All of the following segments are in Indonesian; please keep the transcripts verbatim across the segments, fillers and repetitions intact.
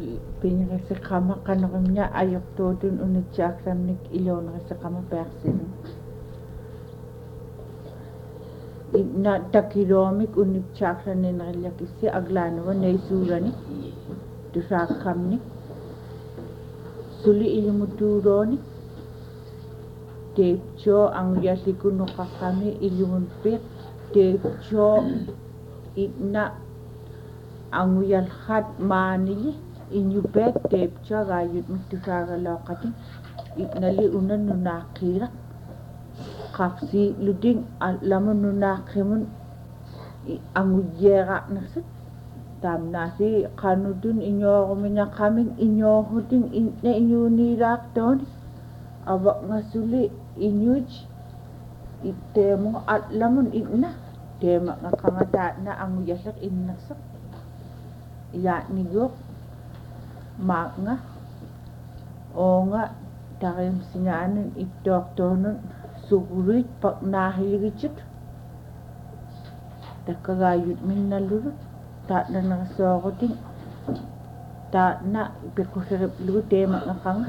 pineriseqama qanoqimña ajortuutun unitsaaqsamnik iluuneriseqama pearsilun inna takiloomik unitsaaqsanineriakissi aglaanuva neisuulani tusaaqqamnik suli ilumutuulooni teepcho angyallikunuqaqqami ilumunpiq teepcho inna anguyalhat maanili inyupek teepcho gaayutmik tusaagalooqatin itnali unan nunaaqqiraq qaqsiilutin lamun nunaaqqimun anguyyeeqaqnersut taamnaasi qanutun iñooqumiñaqqamin iñoohutin inna iñuuniiraaqtooni avaqngasuli iñuuj itteemun allamun inna teemaqaqamataatna anguyalleq innerseq yaa'niguuq maaqnga oonga taqimsingaanun ittoortoonun suquruit paqnaahiligitut takkagaayutminnallurut taa'nanersooqutin taa'na piquseriqlugu teemaqaqanga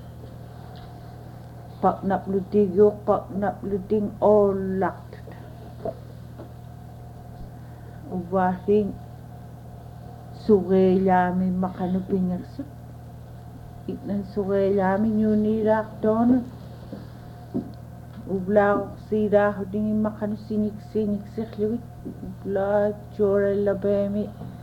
paqnaplutiguuq paqnaplutin oollaqtut uvaasiin sugeellaami maqanu pingersut itnan sugeellaami ñuuniiraaqtoonu ublaaquqsiiraahutin immaqanu siniksiiniksirlugit ublaajooralabeemi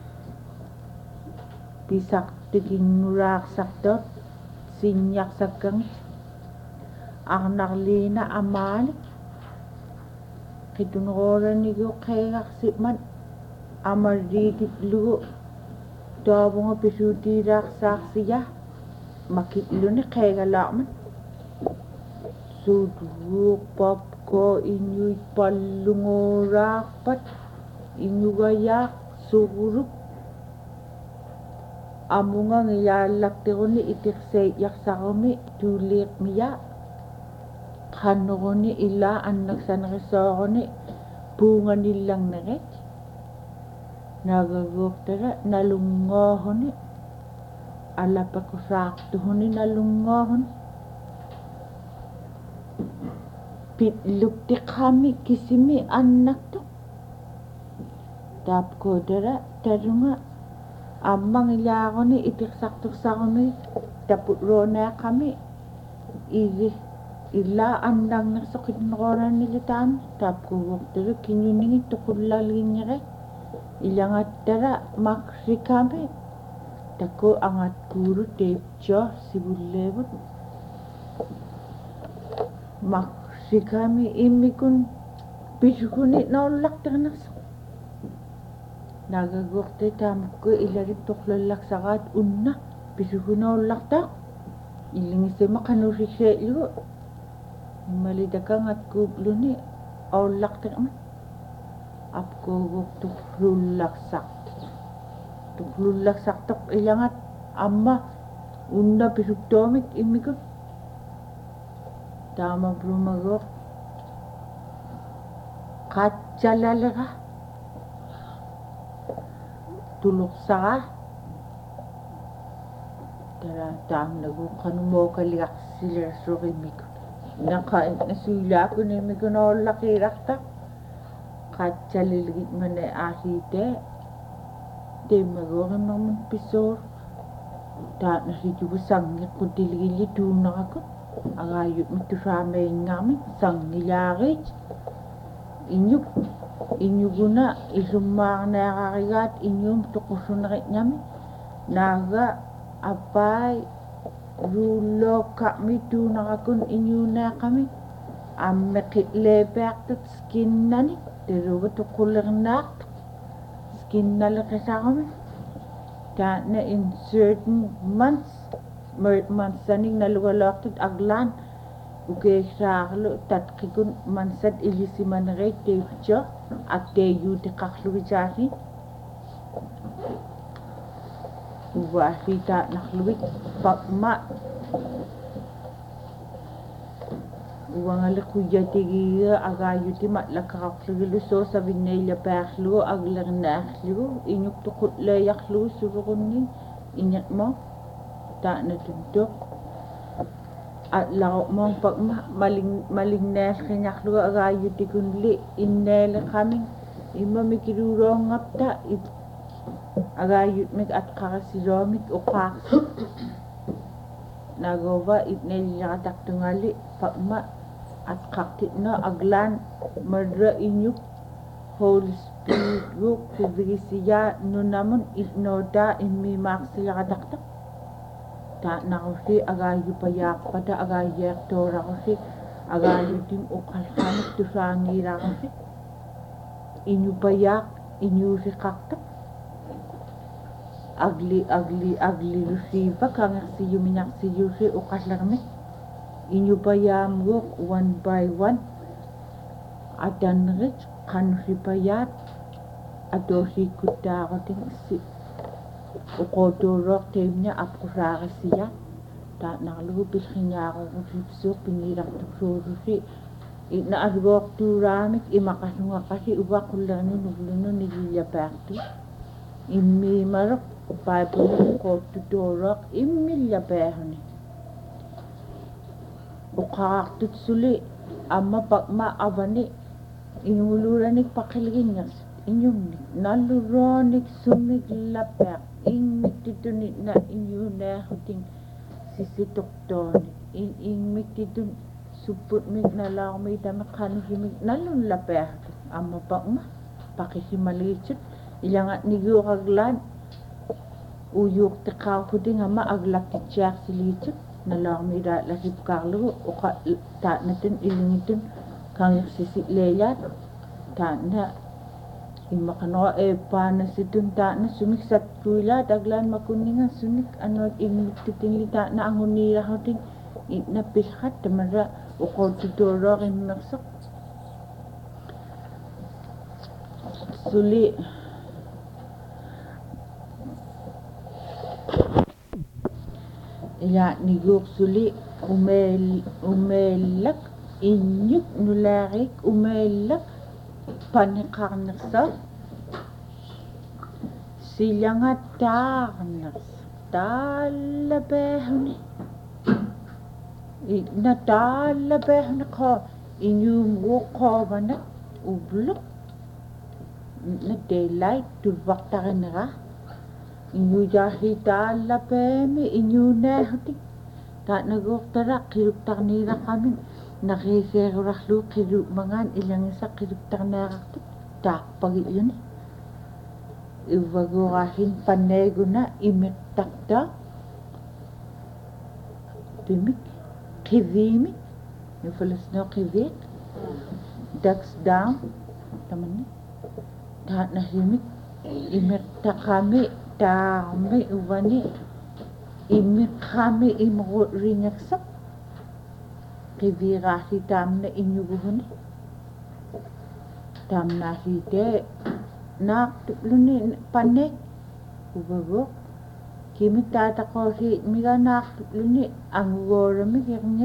pisaqtikinnuraaqsartoot sinñaqsakkangit arnarliina amaalik qitunuqooranigu qeegaqsiman amarriikitlugu toobunga pisuutiiraaqsaaqsiya makitluni qeegalaaqman suudruuqpapko iñuit pallunguuraaqpat iñugayaaq suquruk amunga ngiyaallaqtiquni itiqseiyyaqsaqumi tuuliiqmiya qannuquni ilaa annaqsanerisooquni puunganillannerit nagaguuqtara nalungoohuni alapakusaaqtuhuni nalungoohuni pitluktiqami kisimi annaktu taapkootara tarunga ammangilaaaquni itiqsartursaqumi taputruuneeqqami igi illaa annaqnersoqitneqoorannilitaami taapkuuguuqtara kiñunningi tuqullaliginnere ilangattara makrikami takku angatkuuru teepcho sibulleevut makrikami immikun pisukuni noollaqternerso nagaguuqte taamukku ilarit toqlallaqsaqaat unna pisukunoollaqtaaq illingisima qanurrisee'lugu immalitakangatkuupluni oollaqterman apkuuguuq tuqlullaqsaqt tuqlullaqsaqtoq ilangat amma unna pisuktoomik immikun taamaprumaguuq qaatsalaleqa tuluqsaqa tara taamnaguuq qanumookaliqarsilersuqimikun naqa nasuulaakun immikun oollaqiraqtaq qaatsalilgitmane aasiitee teemmaguuqimmermun pissuur taatnarritugu sangiqqutiligilli tuunaqakut agaayutmik tusaameinggaami sangilaariit iñuk iñuguna isummaarneaqarigaat iñuum tuqussuneriqñami naaga appai ruullookka'mi tuunaqakun iñuuneeqqami ammeqitleepeaqtut skinnani teruga tuqullernaaqtu skinnaleqisaqami taatna in certain months mansanik nalugaloqtut aglaan ukeesaarlu tatqikun mansat ilisimanereet teepcho atteeyuutiqarlugisaasi uvaasi taatnarlugit paqma uangaliquyatigiiga agaayuti matlaqaqarlugilu soosavinneilla paarlugu aglernaarlugu iñuktuqulleeyarlugu suruqunnin inyak mo ta na tuntok at lao mo pag maling maling nes kanyak lu agayu tikunli innele kaming imma mikirurong ngapta it agayu mig at karasiromik uqaq nagova itnel yakatak tungali pagma at kakitna aglan madra inyuk Holy Spirit guk kivigisiya nunamun itnoda immi maksi yakataktak ta nakusi agayu payak pada agayak tora kusi agayu ting ukalhanik tusangira kusi inyu payak inyu si kaktak agli agli agli rusiba kangak si yuminyak si yusi ukallarmi inyu payam guk one by one adan rich kan si payat adosi kuta koting si ukodorok temnya apkusara siya ta nakalu pishinyako kusipsuk pinirak tuksuru si ina asgok turamik imakasunga kasi uba kulanu nuglunu nililya pakti immi marok Bible ko tudorok imilya pakni ukak tutsuli amma pakma avani inuluranik pakilginyas inyumnik naluronik sumig lapek ingmik titunit na inyuna huting sisitoktonik in ingmik titun suput mig nalaw may dami kanihimig nalun lapek amma pakma pakisimalichit ilangat niguraglan uyuk takaw huding ama aglak tityak silichit nalaw may da lasip karlo uka ta natin ilingitun kang sisitleyat ta na imakano e pana situn ta na sumik sat kuila daglan makuninga sunik ano ingmik titingli ta na angunira huding na pishat tamara ukod tudorok imaksak suli ya niguk suli umel umelak inyuk nularik umelak panikarnaksa silanga tarnas talabehni na talabehni ko inyum ko bana ubluk na daylight tulvaktarinara inyu jahi talabemi inyu nehti ta nagurtara kiruptarnira kami nakiserurahlu kirup mangan ilang isa kiruptarnara tak pagi yun iwagurahin paneguna imittakta bimik kivimik nufalas no kivik ducks down taman ta nahimik imittakami Dami uwani imir kami imro ringaksak kivirahi tamna inyuguhuni tamna hide nak tupluni panek ubago kimi tata kosi miga nak tupluni angugora mikirnya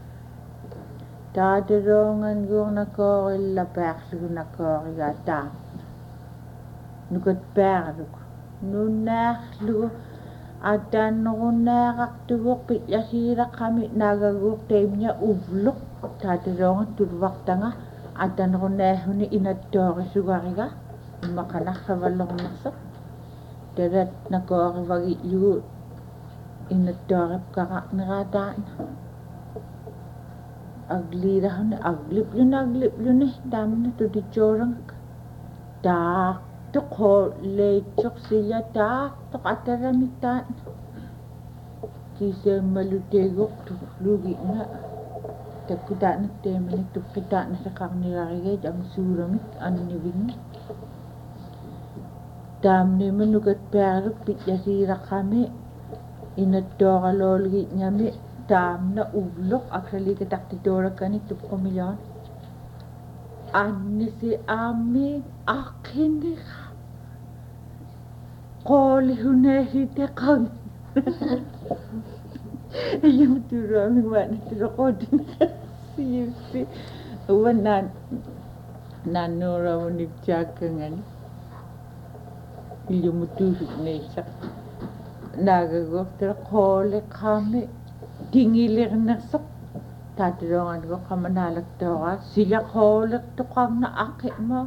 tadarongan gurna kori lapaks gurna kori gata nukat peruk nunahlu adan nunahak tuwok pityasira kami nagaguk temnya uvluk tadarongan turwak tanga adan nunahuni inadori sugariga makanak kabalong nasak dadat nakori wagi yu inadori kakak narataan aglirahun aglip yun aglip yun eh dami na to di chorang dak tuk ho lecok sila tak tuk ataramita kisa malutegok tuk lugi na takuda na tema na tuk kita na sa karnirarigay ang suramit anibing dam ni manugat peruk pityasira kami inadora lolgi nyami dam na ublok actually katak tidora kani tuk komilyon ani si ami akin ni Koli hunesi te kang. Yung turo aming wana turo ko din si si wana nanura mo nagtsaka nga yung mutusok na isa nagagokter kole kami tingilir nasok tatirongan ko kamanalak tawa sila kole tukang na akit mo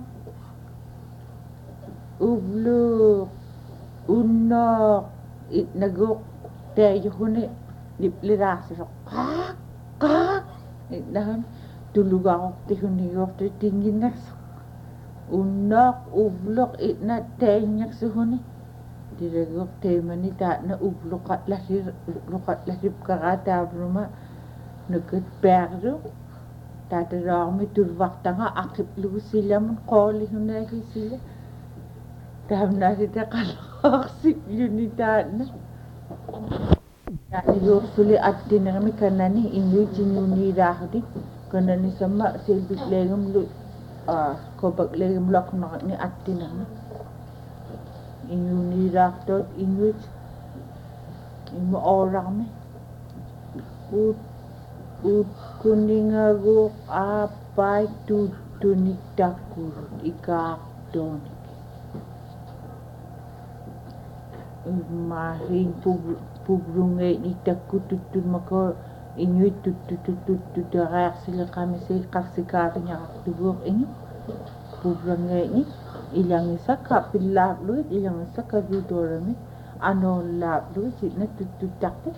ubluk unok it nagok tayo huni liplirasok kak kak it nahan tulog ako tihuni yok tingin nasok unok ublok it na tayo suhuni diragok tayo manita na ublokat lahir ublokat lahir kakata bruma nagat perdo tatarang mi turwakta nga akip lu sila man koli hunagi sila tam na sita kalaksik yunita na na iyo suli at dinami kanani inyo jinuni rahdi kanani sama silbit legam lu ah kobak legam lak na ni at dinami inyo ni rahtot inyo inyo orang mi ut ut kuningago apa itu tunik takur ikak doni maring pubrunge ni takut tutun mako inyo tutut tutut tutara sila kami sila kaksikarinya tubuk inyo pubrunge ni ilang isa kapilap lu ilang isa kabidorami ano lap lu sila tutut takut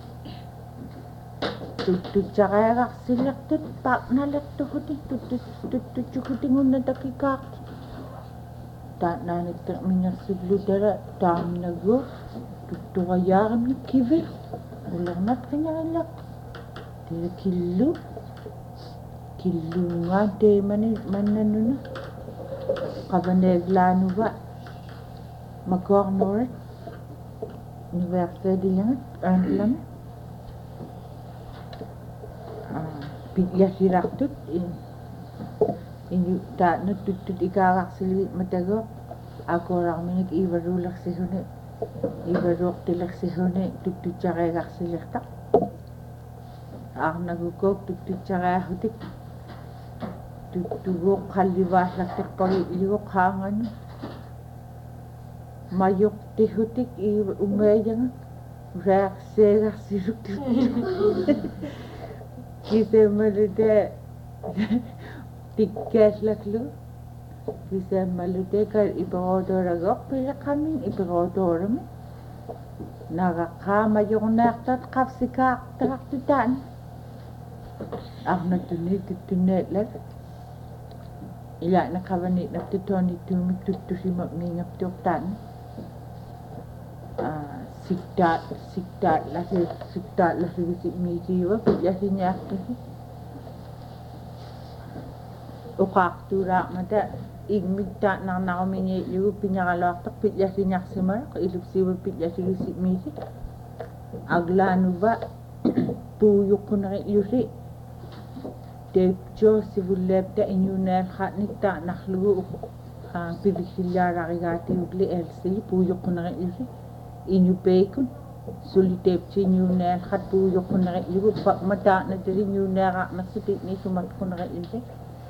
tutut cakaya sila tut pak nalat tuhudi tutut tutut cukuti nguna takikak tak nani tak minyak sebelum dara tam nago tutu ayam ni kivel ulang mat kanya elak dia kilu kilu ngade mani mana nuna kabane glanu ba magor nore universite di yang anlam ya sirak tut ini tak nutut ikarak silit matago aku orang minik ibarulak sihune ibaruk tilak sihune tutut carai rak silik tak ak nagukok tutut carai hutik tutugok kalibas lak pagi iuk hangan mayuk tihutik i umay jangan rak serak siruk kita malude tiket laklu kita malude kal ibarodor agok pila kami ibarodor mi nakakama yung naktat kapsika taktutan ak natuni tutunet lak ila nakabani natutoni tumi tutusi magmingap tuktan siktat siktat lah siktat lah sikit misi wa biasanya ukak turak mata igmita nang nakamini yu pinyakalak tak biasanya semar ka iluk siwa biasanya sikit misi aglanu ba tuyuk ko na yusi depjo sivulep ta inyunel khatnik ta nakhlu ang pilikilya rakigati ugli elsi tuyuk ko na yusi inyu pekun sulitep ci ñu ne xat bu yokku na rek yu fa mata na te ñu ne ra na suti ni sumat ko na rek inte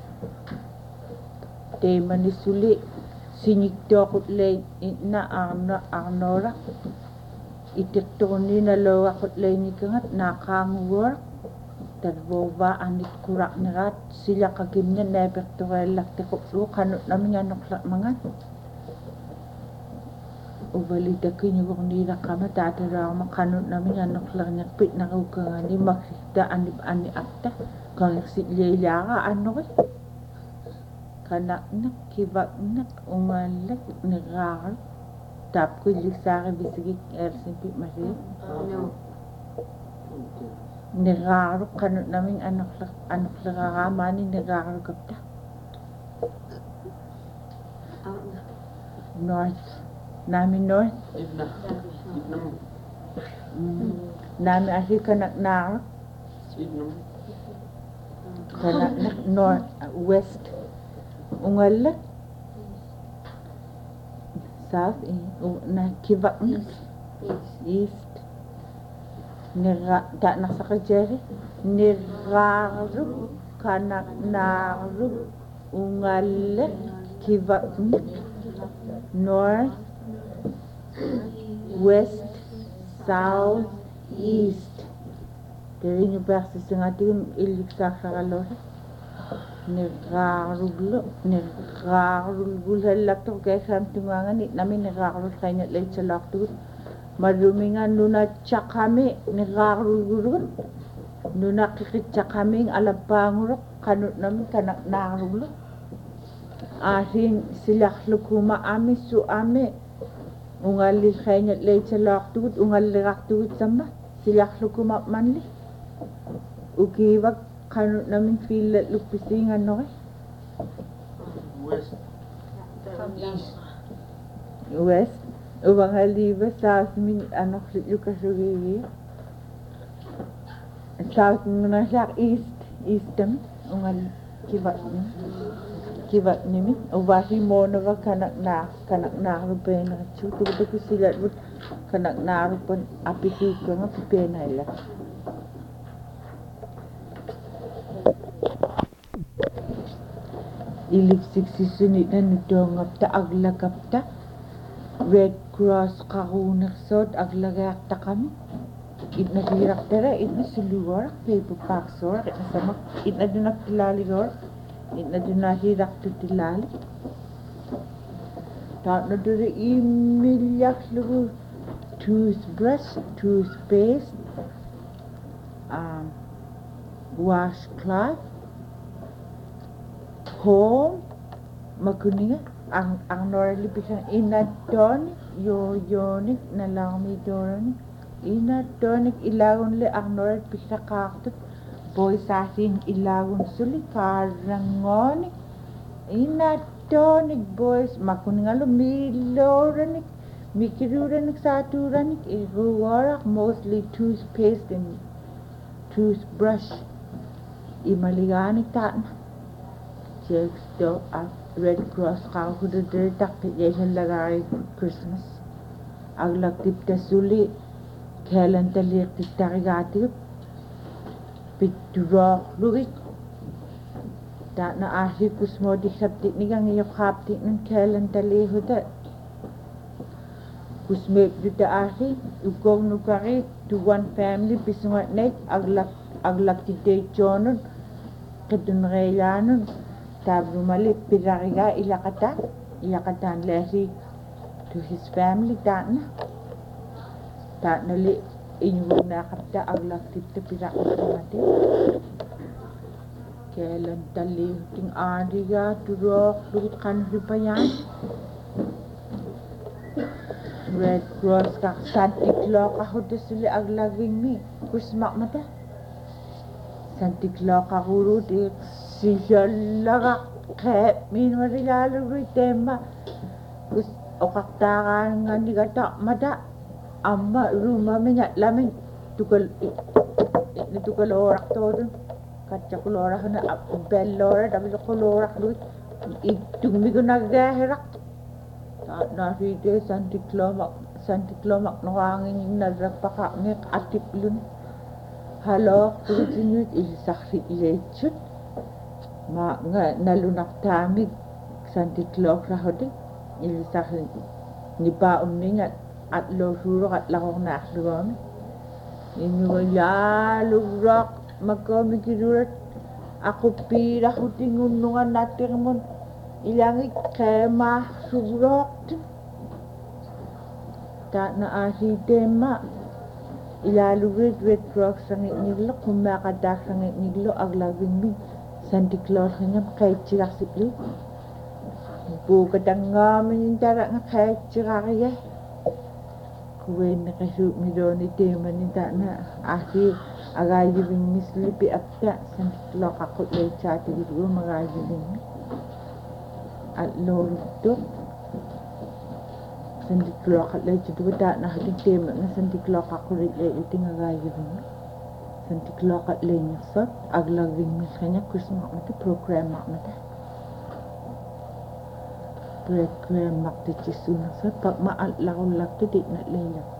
te mani suli sinik tokut le na arna arnora itektoni na lo akut le ni kangat na kangwor tarboba anit kurak na rat sila kagimna na bektorel lak te ko kanut namin anok mangan ubalita kini kong nila kama tatara makanot namin anak lang pit na kang ani makita ani ani akta kang si leila ano kay kanak nak kibak nak umalak nagar tap ko lisari bisigi ersin pit masi nagar kanot namin anak lang anak lang mani nagar kapta north Nami north Ibna Ibna Nami asli kanak nar Ibna kanak nak north west ungal south na kibak east nira tak nasa kajari niraru kanak naru ungal kibak north west south, east. Tering bersi sengatim ilik sakaralor. Niraruglo, nirarugul helakto kaya samtungangan it namin nirarugul kanya late sa lakto. Marumingan nuna tsakami nirarugul. Nuna kikitsakaming alapangurok kanut namin kanak naruglo. Ahin silaklukuma ami su ami. Ungali kanya late sa lakto, ungali lakto sama silaklukuma manli. Ukiwag kanut namin feel lupisingan no eh. West. East. West. Ubang haliba south min ano lukasugi. South muna siya east east namin. Ungal kibat ni. Kibat nimi. Ubahi mo na ba kanak na kanak na rupen na chu tu tu sila but kanak na rupen api tu ko nga pipena ila. Ilik siksisunit na nitongap ta aglagap ta Red Cross karunak sod aglagak ta kami itna hirak tara itna suluwar paper pack sor itna sama itna dunak tilali gor itna dunak hirak tu tilali ta na dure imilyak lugu toothbrush toothpaste um, washcloth home makuninga ang ang norali pisang inadon yo yonik nalami dorani inadon ilagon le ang norali pisa kakto boy sasin ilagon suli karangon inadon boys makuninga lo milorani mikirurani saturani iruwarak mostly toothpaste and toothbrush imaligani tan checks do a Red Cross ka kudu dere tak yesan lagay Christmas aglak tip ta suli kailan talik tip ta rigati pituro lugit ta na ahi kusmo di sabtik ni gang iyo kaptik ng kailan tali huda kusme duta ahi ukong nukari to one family pisungat net aglak aglak tip jonon kadun reilanon Tabru malik pirariga ilakatan ilakatan lehi to his family tan tan nali inyong nakapta aglak tipta pirakasmati kailan tali ting ariga turok lukit kan ripayan Red Cross kak Santa Claus kahuda sili aglaging mi kusmak mata Santa Claus kahuru di siya laga kaya minwarilalo ritema kus okaktakan nga ni kata mada amma rumah minyak lamin tukal ni tukal orak todo katya kulorak na bellora dami kulorak luit itumi ko nagdahirak na ride Santa Claus Santa Claus maknawangin yung nadrapakangik atiplun halo kulitinut ilisakrit lechut ma nga nalunak tamig Santa Claus rahodi ilisakrit ni pa umningat at lo surok at lakong naakluwami inyo yalurok magkomikirurat ako pira hutingun nungan natin mo ilangi kema surok ta na ahidema ilalurit Red Cross sangit niglo kumakadak sangit niglo aglaging mi Santa Claus kanya kahit siya sikli bukat ang ngamin yung tara nga kahit siya kaya kuwen na kasuk mi doon itema ni ta na ahi agayibing mislipi apta Santa Claus kakot lay chati gito magayibing mi at lorok to Santa Claus katlay chito ta na hating tema na Santa Claus kakulit lay iting agayibing mi Santa Claus katlay niya sot aglaging mis kanya Christmas mata program mata program mata chisuna sot pag maal lakon lakto di na lay